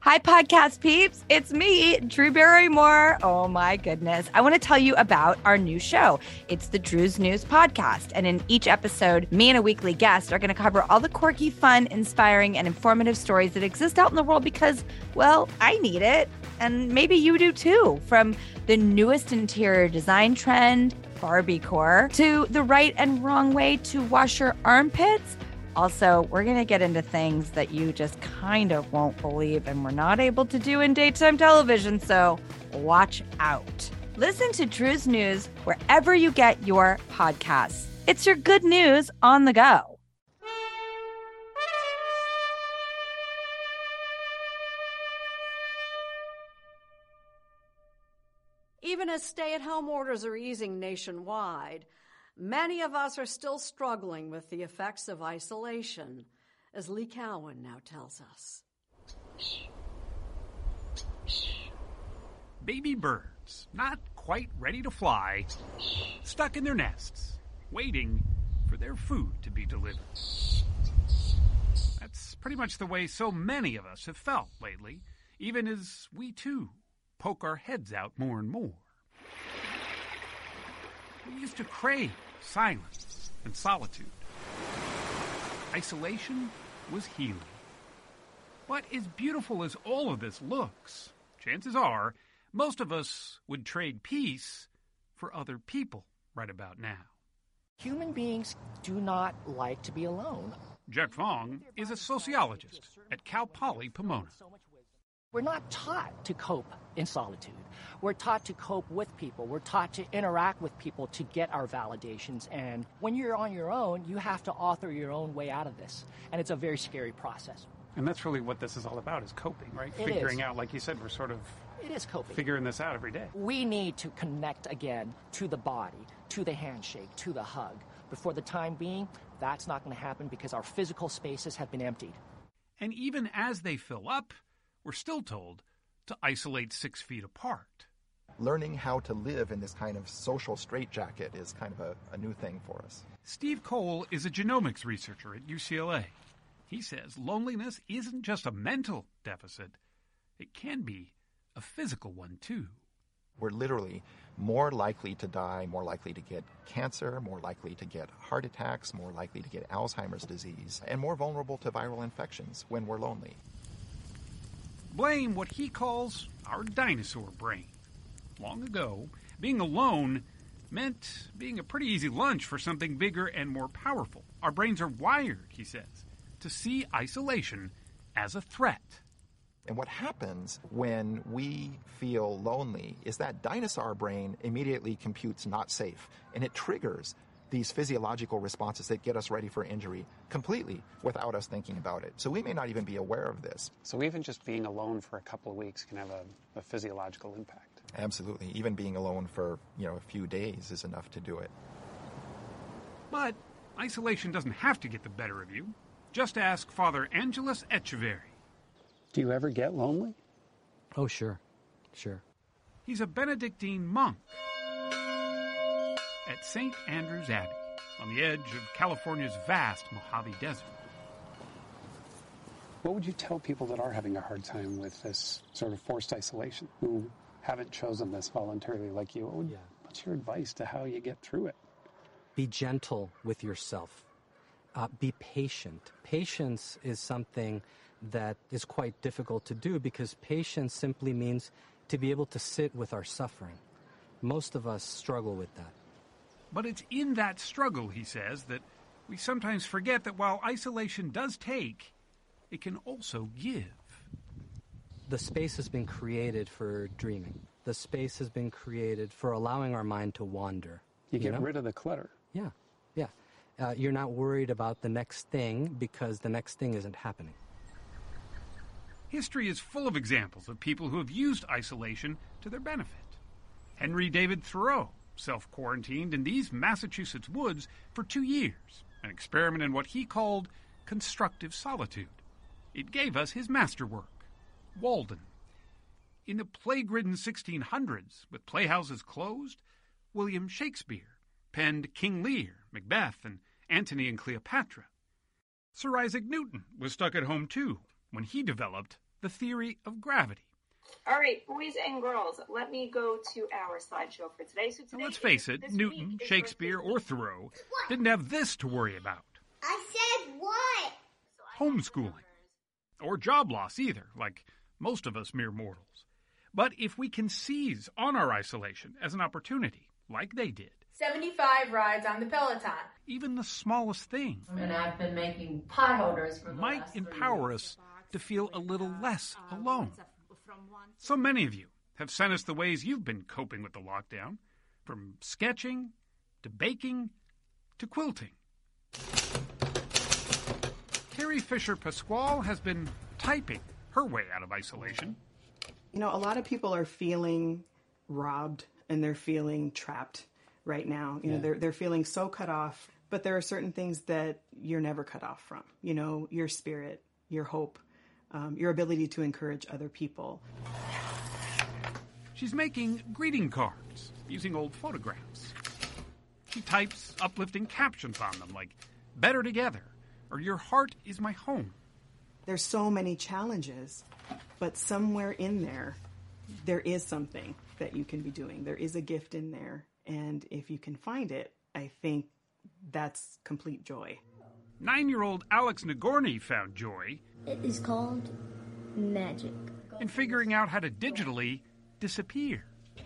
Hi, podcast peeps. It's me, Drew Barrymore. Oh, my goodness. I want to tell you about our new show. It's the Drew's News Podcast. And in each episode, me and a weekly guest are going to cover all the quirky, fun, inspiring, and informative stories that exist out in the world because, well, I need it. And maybe you do too. From the newest interior design trend, Barbiecore, to the right and wrong way to wash your armpits. Also, we're going to get into things that you just kind of won't believe and we're not able to do in daytime television, so watch out. Listen to Drew's News wherever you get your podcasts. It's your good news on the go. Even as stay-at-home orders are easing nationwide, many of us are still struggling with the effects of isolation, as Lee Cowan now tells us. Baby birds, not quite ready to fly, stuck in their nests, waiting for their food to be delivered. That's pretty much the way so many of us have felt lately, even as we too poke our heads out more and more. We used to crave silence and solitude. Isolation was healing. But as beautiful as all of this looks, chances are most of us would trade peace for other people right about now. Human beings do not like to be alone. Jack Fong is a sociologist at Cal Poly Pomona. We're not taught to cope in solitude. We're taught to cope with people. We're taught to interact with people to get our validations. And when you're on your own, you have to author your own way out of this. And it's a very scary process. And that's really what this is all about, is coping, right? It Figuring is. out, like you said, we're sort of It is coping. figuring this out every day. We need to connect again to the body, to the handshake, to the hug. But for the time being, that's not going to happen because our physical spaces have been emptied. And even as they fill up, we're still told to isolate 6 feet apart. Learning how to live in this kind of social straitjacket is kind of a new thing for us. Steve Cole is a genomics researcher at UCLA. He says loneliness isn't just a mental deficit. It can be a physical one, too. We're literally more likely to die, more likely to get cancer, more likely to get heart attacks, more likely to get Alzheimer's disease, and more vulnerable to viral infections when we're lonely. Blame what he calls our dinosaur brain. Long ago, being alone meant being a pretty easy lunch for something bigger and more powerful. Our brains are wired, he says, to see isolation as a threat. And what happens when we feel lonely is that dinosaur brain immediately computes not safe, and it triggers these physiological responses that get us ready for injury completely without us thinking about it. So we may not even be aware of this. So even just being alone for a couple of weeks can have a physiological impact. Absolutely. Even being alone for, a few days is enough to do it. But isolation doesn't have to get the better of you. Just ask Father Angelus Echeverry. Do you ever get lonely? Oh, sure. He's a Benedictine monk at St. Andrew's Abbey on the edge of California's vast Mojave Desert. What would you tell people that are having a hard time with this sort of forced isolation, who haven't chosen this voluntarily like you? What's your advice to how you get through it? Be gentle with yourself. Be patient. Patience is something that is quite difficult to do because patience simply means to be able to sit with our suffering. Most of us struggle with that. But it's in that struggle, he says, that we sometimes forget that while isolation does take, it can also give. The space has been created for dreaming. The space has been created for allowing our mind to wander. You get rid of the clutter. Yeah. You're not worried about the next thing because the next thing isn't happening. History is full of examples of people who have used isolation to their benefit. Henry David Thoreau self-quarantined in these Massachusetts woods for 2 years, an experiment in what he called constructive solitude. It gave us his masterwork, Walden. In the plague-ridden 1600s, with playhouses closed, William Shakespeare penned King Lear, Macbeth, and Antony and Cleopatra. Sir Isaac Newton was stuck at home too when he developed the theory of gravity. All right, boys and girls, let me go to our slideshow for today. So today, now let's face it, Newton, Shakespeare, or Thoreau didn't have this to worry about. I said what? Homeschooling. Or job loss either, like most of us mere mortals. But if we can seize on our isolation as an opportunity, like they did, 75 rides on the Peloton. even the smallest thing And I've been making pot holders for the might last 3 empower years. us to feel a little less alone. So many of you have sent us the ways you've been coping with the lockdown, from sketching to baking to quilting. Carrie Fisher-Pasquale has been typing her way out of isolation. You know, a lot of people are feeling robbed and they're feeling trapped right now. You know, they're feeling so cut off, but there are certain things that you're never cut off from. You know, your spirit, your hope, your ability to encourage other people. She's making greeting cards using old photographs. She types uplifting captions on them like, "Better together," or "Your heart is my home." There's so many challenges, but somewhere in there, there is something that you can be doing. There is a gift in there. And if you can find it, I think that's complete joy. 9-year-old Alex Nagorny found joy It is called magic. in figuring out how to digitally disappear.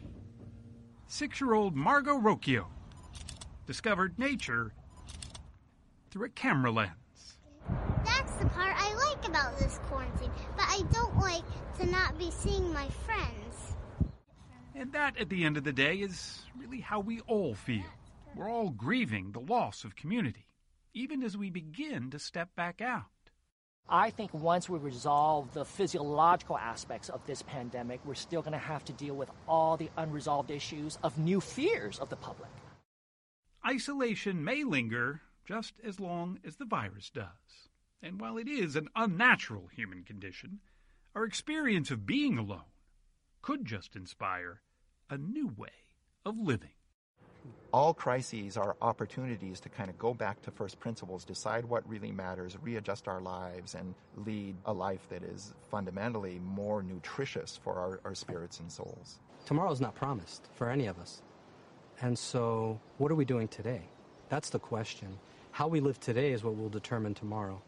6-year-old Margot Rocchio discovered nature through a camera lens. That's the part I like about this quarantine, but I don't like to not be seeing my friends. And that, at the end of the day, is really how we all feel. We're all grieving the loss of community, even as we begin to step back out. I think once we resolve the physiological aspects of this pandemic, we're still going to have to deal with all the unresolved issues of new fears of the public. Isolation may linger just as long as the virus does. And while it is an unnatural human condition, our experience of being alone could just inspire a new way of living. All crises are opportunities to kind of go back to first principles, decide what really matters, readjust our lives, and lead a life that is fundamentally more nutritious for our spirits and souls. Tomorrow's not promised for any of us. And so, what are we doing today? That's the question. How we live today is what will determine tomorrow.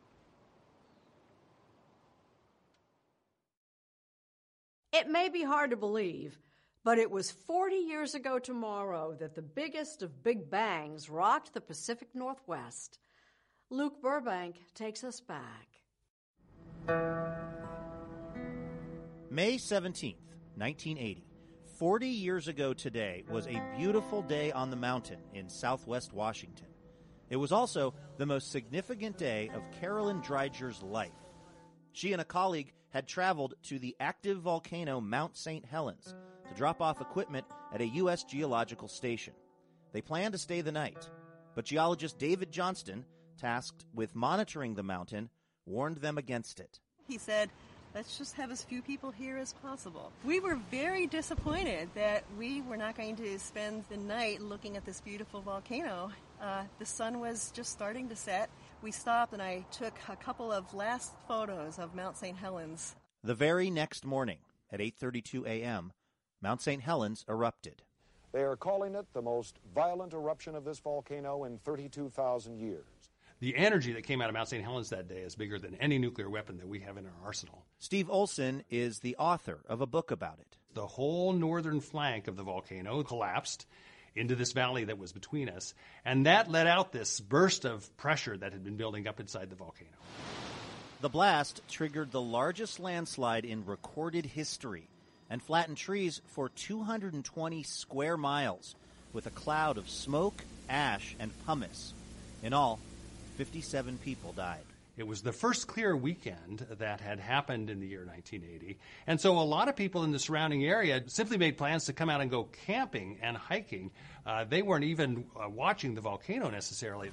It may be hard to believe, but it was 40 years ago tomorrow that the biggest of big bangs rocked the Pacific Northwest. Luke Burbank takes us back. May 17th, 1980. 40 years ago today was a beautiful day on the mountain in southwest Washington. It was also the most significant day of Carolyn Dreiger's life. She and a colleague had traveled to the active volcano Mount St. Helens to drop off equipment at a U.S. geological station. They planned to stay the night, but geologist David Johnston, tasked with monitoring the mountain, warned them against it. He said, "Let's just have as few people here as possible." We were very disappointed that we were not going to spend the night looking at this beautiful volcano. The sun was just starting to set. We stopped and I took a couple of last photos of Mount St. Helens. The very next morning, at 8:32 a.m., Mount St. Helens erupted. They are calling it the most violent eruption of this volcano in 32,000 years. The energy that came out of Mount St. Helens that day is bigger than any nuclear weapon that we have in our arsenal. Steve Olson is the author of a book about it. The whole northern flank of the volcano collapsed into this valley that was between us, and that let out this burst of pressure that had been building up inside the volcano. The blast triggered the largest landslide in recorded history and flattened trees for 220 square miles with a cloud of smoke, ash, and pumice. In all, 57 people died. It was the first clear weekend that had happened in the year 1980, and so a lot of people in the surrounding area simply made plans to come out and go camping and hiking. They weren't even watching the volcano necessarily.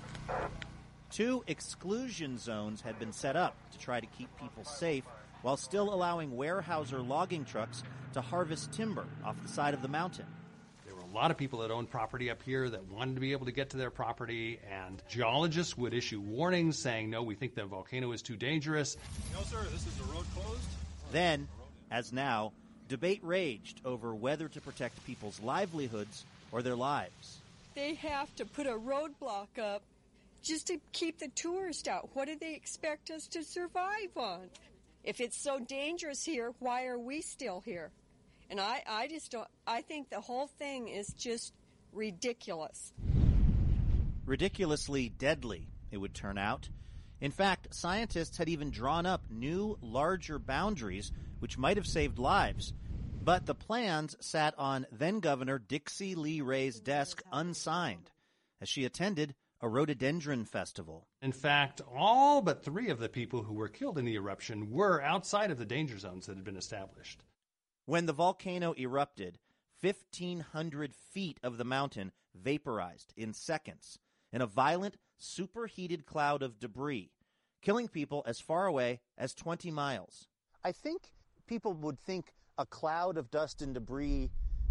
2 exclusion zones had been set up to try to keep people safe while still allowing Weyerhaeuser logging trucks to harvest timber off the side of the mountain. A lot of people that owned property up here that wanted to be able to get to their property, and geologists would issue warnings saying, "No, we think the volcano is too dangerous." "No, sir, this is the road closed. Then, as now, debate raged over whether to protect people's livelihoods or their lives. They have to put a roadblock up just to keep the tourists out. What do they expect us to survive on? If it's so dangerous here, why are we still here? And I just don't, I think the whole thing is just ridiculous. Ridiculously deadly, it would turn out. In fact, scientists had even drawn up new, larger boundaries which might have saved lives. But the plans sat on then-Governor Dixie Lee Ray's desk unsigned as she attended a rhododendron festival. In fact, all but 3 of the people who were killed in the eruption were outside of the danger zones that had been established. When the volcano erupted, 1,500 feet of the mountain vaporized in seconds in a violent, superheated cloud of debris, killing people as far away as 20 miles. I think people would think a cloud of dust and debris,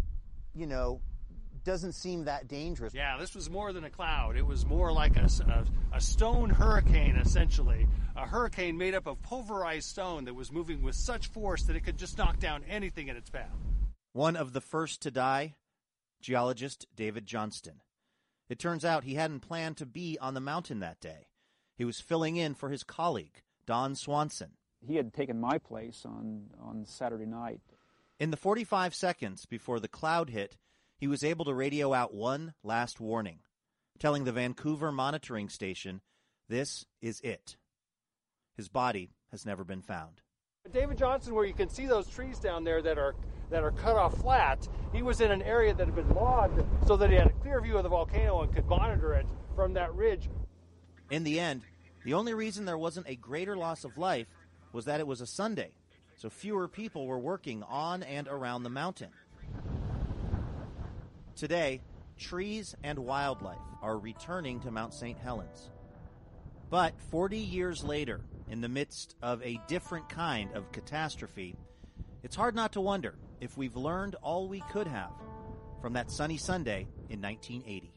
doesn't seem that dangerous. Yeah, this was more than a cloud. It was more like a stone hurricane, essentially. A hurricane made up of pulverized stone that was moving with such force that it could just knock down anything in its path. One of the first to die, geologist David Johnston. It turns out he hadn't planned to be on the mountain that day. He was filling in for his colleague, Don Swanson. He had taken my place on Saturday night. In the 45 seconds before the cloud hit, he was able to radio out one last warning, telling the Vancouver monitoring station, "This is it." His body has never been found. David Johnston, where you can see those trees down there that are cut off flat, he was in an area that had been logged so that he had a clear view of the volcano and could monitor it from that ridge. In the end, the only reason there wasn't a greater loss of life was that it was a Sunday, so fewer people were working on and around the mountain. Today, trees and wildlife are returning to Mount St. Helens. But 40 years later, in the midst of a different kind of catastrophe, it's hard not to wonder if we've learned all we could have from that sunny Sunday in 1980.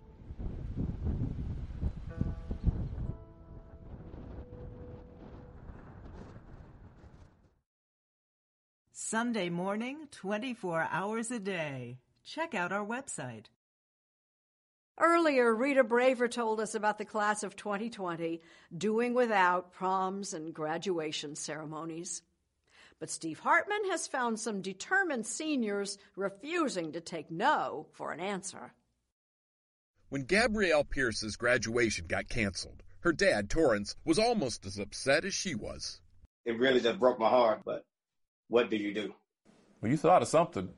Sunday morning, 24 hours a day. Check out our website. Earlier, Rita Braver told us about the class of 2020 doing without proms and graduation ceremonies. But Steve Hartman has found some determined seniors refusing to take no for an answer. When Gabrielle Pierce's graduation got canceled, her dad, Torrance, was almost as upset as she was. It really just broke my heart, but what do you do? Well, you thought of something.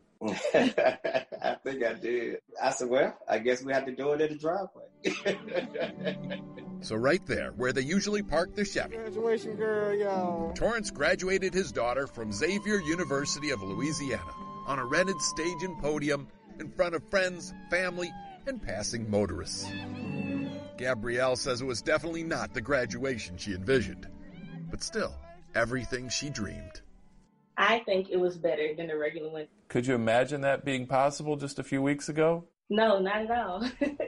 I think I did. I said, well, I guess we have to do it in the driveway. So right there, where they usually park their Chevy, graduation girl, y'all. Torrance graduated his daughter from Xavier University of Louisiana on a rented stage and podium in front of friends, family, and passing motorists. Gabrielle says it was definitely not the graduation she envisioned, but still, everything she dreamed. I think it was better than the regular one. Could you imagine that being possible just a few weeks ago? No, not at all.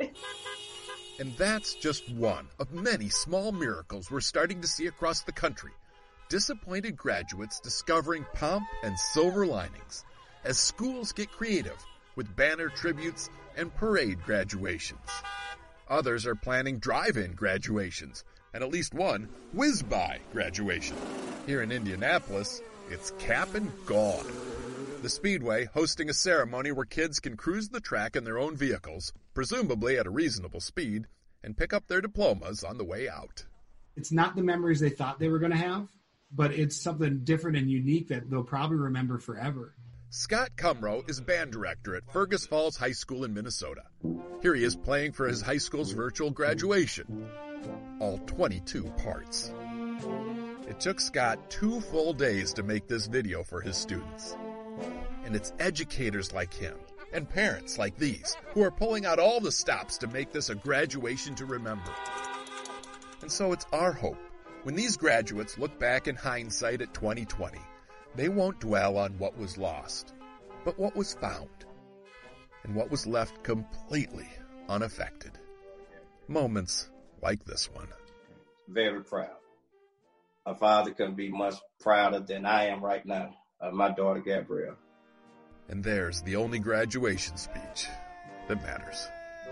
And that's just one of many small miracles we're starting to see across the country. Disappointed graduates discovering pomp and silver linings as schools get creative with banner tributes and parade graduations. Others are planning drive-in graduations and at least one whiz-by graduation. Here in Indianapolis, it's cap and gone. The Speedway hosting a ceremony where kids can cruise the track in their own vehicles, presumably at a reasonable speed, and pick up their diplomas on the way out. It's not the memories they thought they were going to have, but it's something different and unique that they'll probably remember forever. Scott Cumrow is band director at Fergus Falls High School in Minnesota. Here he is playing for his high school's virtual graduation. All 22 parts. It took Scott 2 full days to make this video for his students. And it's educators like him and parents like these who are pulling out all the stops to make this a graduation to remember. And so it's our hope, when these graduates look back in hindsight at 2020, they won't dwell on what was lost, but what was found, and what was left completely unaffected. Moments like this one. Very proud. My father couldn't be much prouder than I am right now. my daughter, Gabrielle. And there's the only graduation speech that matters.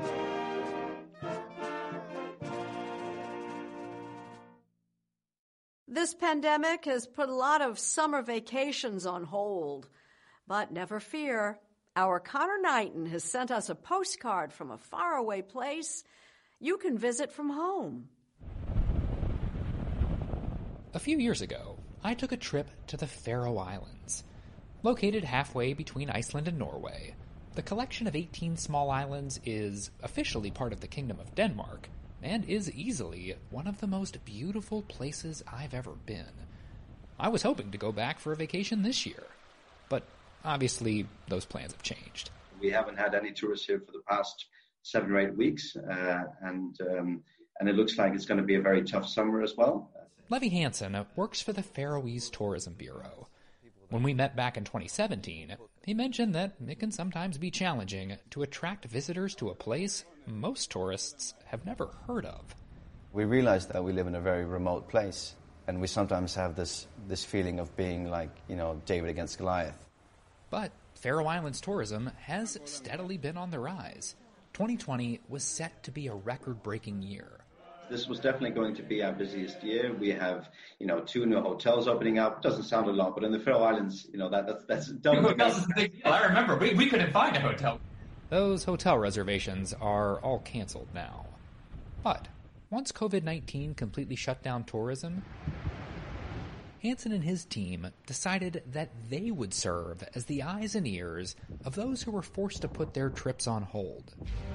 This pandemic has put a lot of summer vacations on hold. But never fear, our Connor Knighton has sent us a postcard from a faraway place you can visit from home. A few years ago, I took a trip to the Faroe Islands. Located halfway between Iceland and Norway, the collection of 18 small islands is officially part of the Kingdom of Denmark, and is easily one of the most beautiful places I've ever been. I was hoping to go back for a vacation this year, but obviously those plans have changed. We haven't had any tourists here for the past 7 or 8 weeks, and it looks like it's going to be a very tough summer as well. Levy Hansen works for the Faroese Tourism Bureau. When we met back in 2017, he mentioned that it can sometimes be challenging to attract visitors to a place most tourists have never heard of. We realize that we live in a very remote place, and we sometimes have this feeling of being like, David against Goliath. But Faroe Islands tourism has steadily been on the rise. 2020 was set to be a record-breaking year. This was definitely going to be our busiest year. We have, 2 new hotels opening up. Doesn't sound a lot, but in the Faroe Islands, that's double. Hotels is a big deal. I remember we couldn't find a hotel. Those hotel reservations are all canceled now. But once COVID-19 completely shut down tourism, Hansen and his team decided that they would serve as the eyes and ears of those who were forced to put their trips on hold.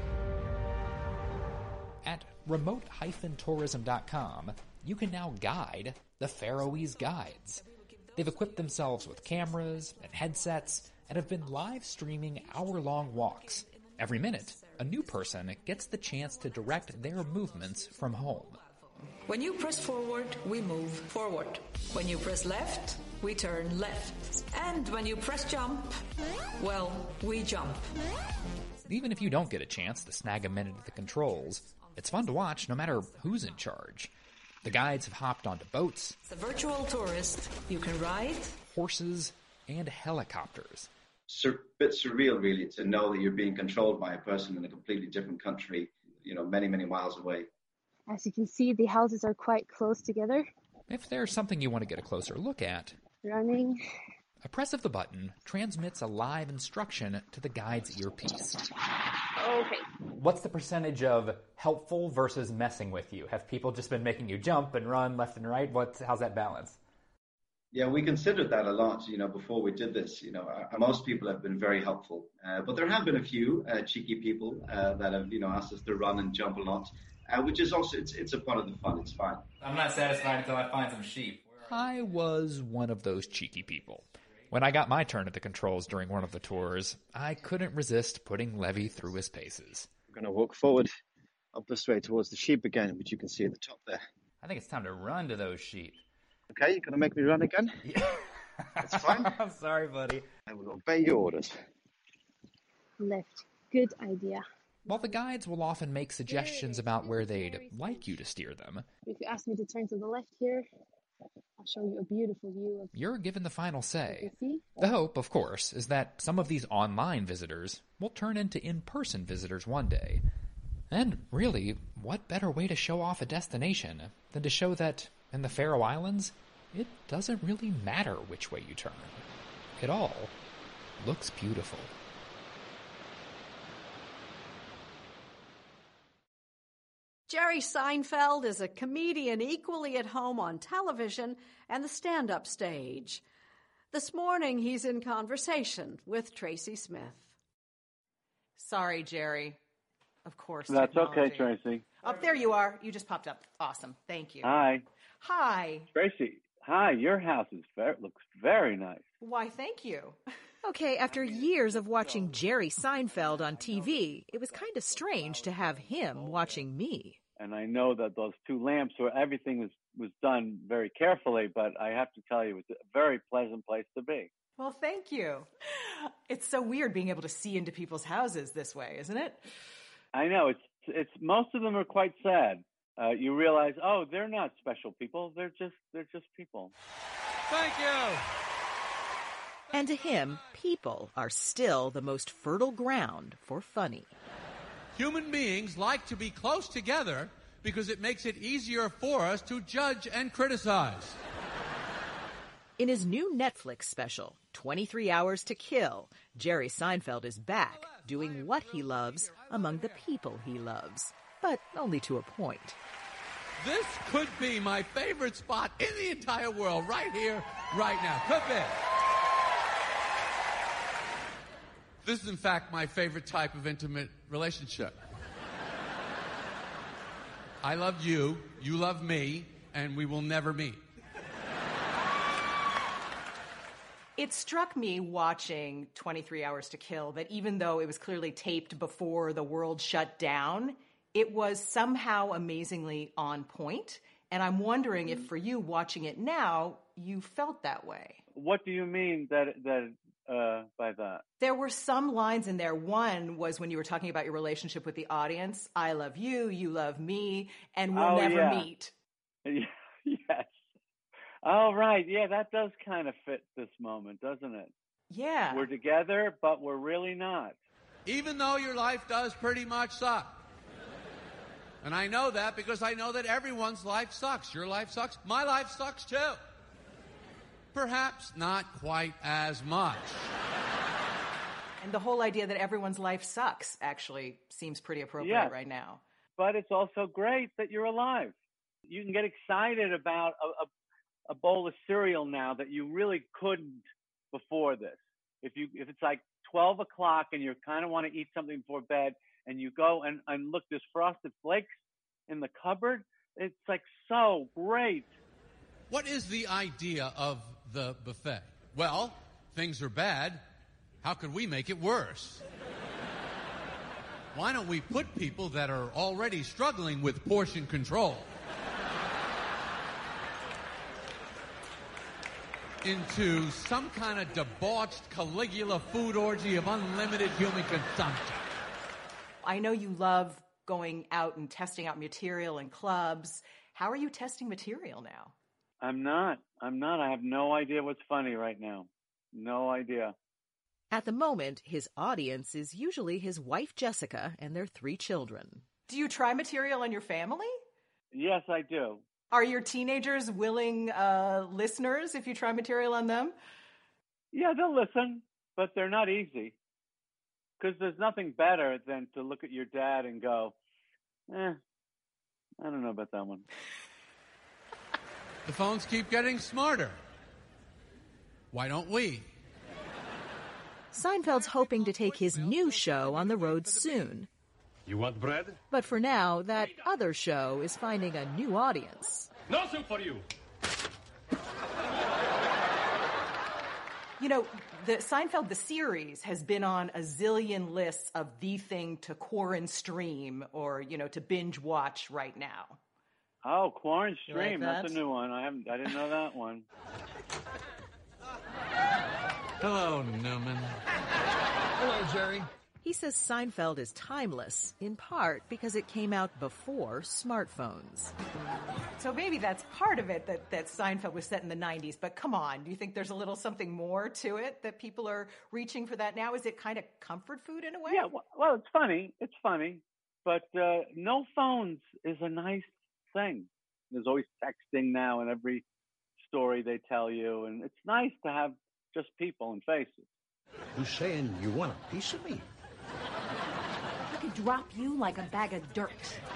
At remote-tourism.com, you can now guide the Faroese Guides. They've equipped themselves with cameras and headsets and have been live streaming hour-long walks. Every minute, a new person gets the chance to direct their movements from home. When you press forward, we move forward. When you press left, we turn left. And when you press jump, well, we jump. Even if you don't get a chance to snag a minute at the controls, it's fun to watch no matter who's in charge. The guides have hopped onto boats, As a virtual tourist, you can ride horses, and helicopters. It's a bit surreal, really, to know that you're being controlled by a person in a completely different country, many, many miles away. As you can see, the houses are quite close together. If there's something you want to get a closer look at, running. A press of the button transmits a live instruction to the guide's earpiece. Okay. What's the percentage of helpful versus messing with you? Have people just been making you jump and run left and right? How's that balance? Yeah, we considered that a lot, before we did this. Most people have been very helpful. But there have been a few cheeky people that have, asked us to run and jump a lot, which is also, it's a part of the fun. It's fine. I'm not satisfied until I find some sheep. I was one of those cheeky people. When I got my turn at the controls during one of the tours, I couldn't resist putting Levy through his paces. We're going to walk forward up this way towards the sheep again, which you can see at the top there. I think it's time to run to those sheep. Okay, you're going to make me run again? Yeah. That's fine. I'm sorry, buddy. I will obey your orders. Left. Good idea. While the guides will often make suggestions about where they'd like you to steer them, if you ask me to turn to the left here, I'll show you a beautiful view of... You're given the final say. The hope, of course, is that some of these online visitors will turn into in-person visitors one day. And really, what better way to show off a destination than to show that, in the Faroe Islands, it doesn't really matter which way you turn. It all looks beautiful. Jerry Seinfeld is a comedian equally at home on television and the stand-up stage. This morning, he's in conversation with Tracy Smith. Sorry, Jerry. Of course. That's technology. okay, Tracy. Oh, there you are. You just popped up. Awesome. Thank you. Hi. Hi. Tracy, hi. Your house looks very nice. Why, thank you. Okay, after years of watching Jerry Seinfeld on TV, it was kind of strange to have him watching me. And I know that those two lamps, everything was done very carefully, but I have to tell you, it was a very pleasant place to be. Well, thank you. It's so weird being able to see into people's houses this way, isn't it? I know. It's most of them are quite sad. You realize, they're not special people. They're just people. Thank you. And to him, people are still the most fertile ground for funny. Human beings like to be close together because it makes it easier for us to judge and criticize. In his new Netflix special, 23 Hours to Kill, Jerry Seinfeld is back doing what he loves among the people he loves, but only to a point. This could be my favorite spot in the entire world, right here, right now. Could be. This is, in fact, my favorite type of intimate relationship. I love you, you love me, and we will never meet. It struck me watching 23 Hours to Kill that even though it was clearly taped before the world shut down, it was somehow amazingly on point. And I'm wondering if for you watching it now, you felt that way. What do you mean by that? There were some lines in there. One was when you were talking about your relationship with the audience. I love you, you love me, and we'll never meet. Yes. Oh, right. Yeah, that does kind of fit this moment, doesn't it? Yeah. We're together, but we're really not. Even though your life does pretty much suck. And I know that because I know that everyone's life sucks. Your life sucks. My life sucks too. Perhaps not quite as much. And the whole idea that everyone's life sucks actually seems pretty appropriate right now. But it's also great that you're alive. You can get excited about a bowl of cereal now that you really couldn't before this. If it's like 12 o'clock and you kind of want to eat something before bed and you go and look, there's Frosted Flakes in the cupboard, it's like so great. What is the idea of the buffet? Well, things are bad. How could we make it worse? Why don't we put people that are already struggling with portion control into some kind of debauched Caligula food orgy of unlimited human consumption? I know you love going out and testing out material in clubs. How are you testing material now? I'm not. I have no idea what's funny right now. No idea. At the moment, his audience is usually his wife, Jessica, and their 3 children. Do you try material on your family? Yes, I do. Are your teenagers willing listeners if you try material on them? Yeah, they'll listen, but they're not easy. Because there's nothing better than to look at your dad and go, I don't know about that one. The phones keep getting smarter. Why don't we? Seinfeld's hoping to take his new show on the road soon. You want bread? But for now, that other show is finding a new audience. No soup for you. You know, the Seinfeld, the series, has been on a zillion lists of the thing to quarantine stream or, to binge watch right now. Oh, quarantine stream. Like That's a new one. I didn't know that one. Hello, Newman. Hello, Jerry. He says Seinfeld is timeless, in part because it came out before smartphones. So maybe that's part of it, that Seinfeld was set in the 90s. But come on, do you think there's a little something more to it that people are reaching for that now? Is it kind of comfort food in a way? Yeah, well, it's funny. It's funny. But no phones is a nice thing. There's always texting now in every story they tell you. And it's nice to have just people and faces. You saying you want a piece of me? I could drop you like a bag of dirt.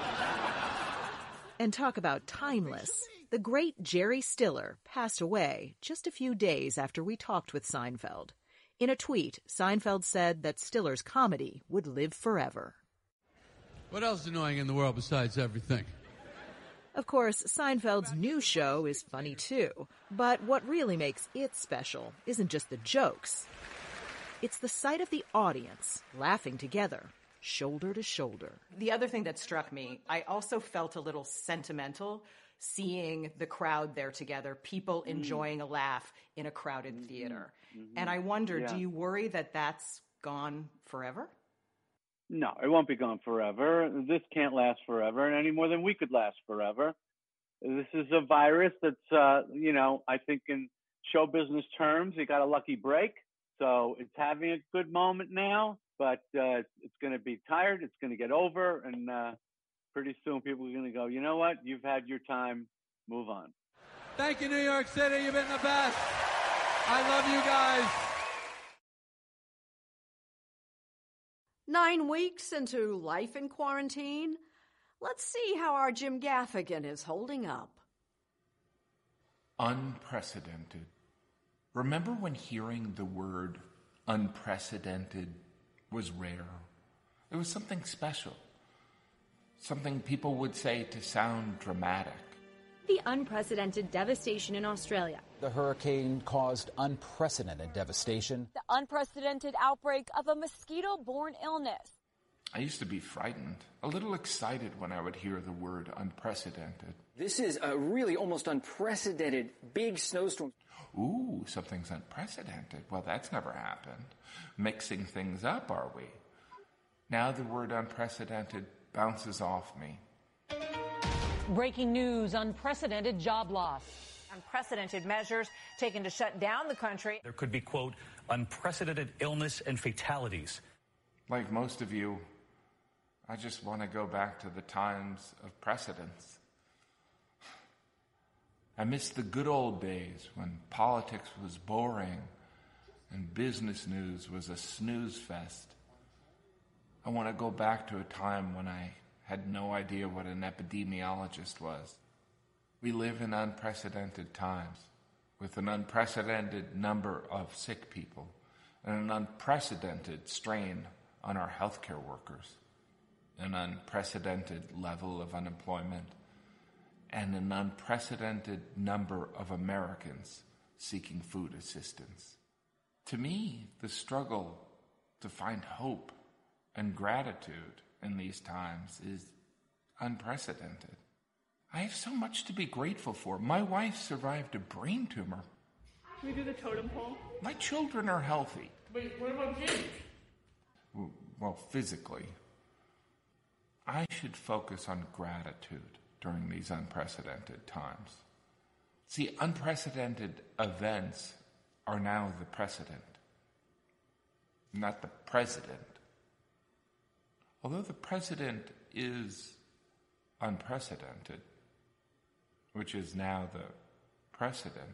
And talk about timeless. The great Jerry Stiller passed away just a few days after we talked with Seinfeld. In a tweet, Seinfeld said that Stiller's comedy would live forever. What else is annoying in the world besides everything? Of course, Seinfeld's new show is funny too. But what really makes it special isn't just the jokes. It's the sight of the audience laughing together, shoulder to shoulder. The other thing that struck me, I also felt a little sentimental seeing the crowd there together, people enjoying a laugh in a crowded theater. And I wonder, do you worry that that's gone forever? No, it won't be gone forever. This can't last forever any more than we could last forever. This is a virus that's, I think in show business terms, it got a lucky break. So it's having a good moment now, but it's going to be tired. It's going to get over. And pretty soon people are going to go, you know what? You've had your time. Move on. Thank you, New York City. You've been the best. I love you guys. 9 weeks into life in quarantine, let's see how our Jim Gaffigan is holding up. Unprecedented. Remember when hearing the word unprecedented was rare? It was something special. Something people would say to sound dramatic. The unprecedented devastation in Australia. The hurricane caused unprecedented devastation. The unprecedented outbreak of a mosquito-borne illness. I used to be frightened, a little excited when I would hear the word unprecedented. This is a really almost unprecedented big snowstorm. Ooh, something's unprecedented. Well, that's never happened. Mixing things up, are we? Now the word unprecedented bounces off me. Breaking news, unprecedented job loss. Unprecedented measures taken to shut down the country. There could be, quote, unprecedented illness and fatalities. Like most of you, I just want to go back to the times of precedence. I miss the good old days when politics was boring and business news was a snooze fest. I want to go back to a time when I had no idea what an epidemiologist was. We live in unprecedented times with an unprecedented number of sick people and an unprecedented strain on our healthcare workers, an unprecedented level of unemployment, and an unprecedented number of Americans seeking food assistance. To me, the struggle to find hope and gratitude in these times is unprecedented. I have so much to be grateful for. My wife survived a brain tumor. Can we do the totem pole? My children are healthy. Wait, what about Jake? Well, physically. I should focus on gratitude during these unprecedented times. See, unprecedented events are now the precedent, not the president. Although the president is unprecedented, which is now the precedent.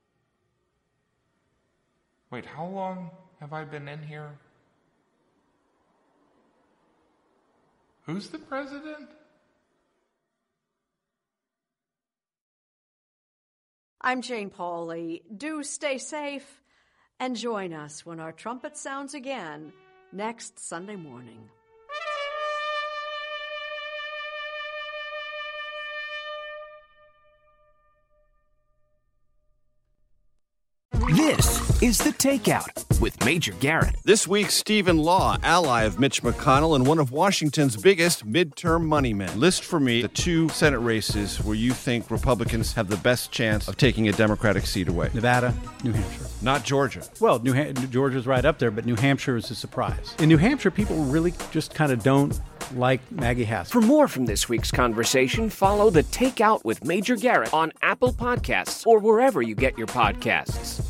Wait, how long have I been in here? Who's the president? I'm Jane Pauley. Do stay safe and join us when our trumpet sounds again next Sunday morning. This is The Takeout with Major Garrett. This week, Stephen Law, ally of Mitch McConnell and one of Washington's biggest midterm money men. List for me the 2 Senate races where you think Republicans have the best chance of taking a Democratic seat away. Nevada, New Hampshire. Not Georgia. Well, Georgia's right up there, but New Hampshire is a surprise. In New Hampshire, people really just kind of don't like Maggie Hassan. For more from this week's conversation, follow The Takeout with Major Garrett on Apple Podcasts or wherever you get your podcasts.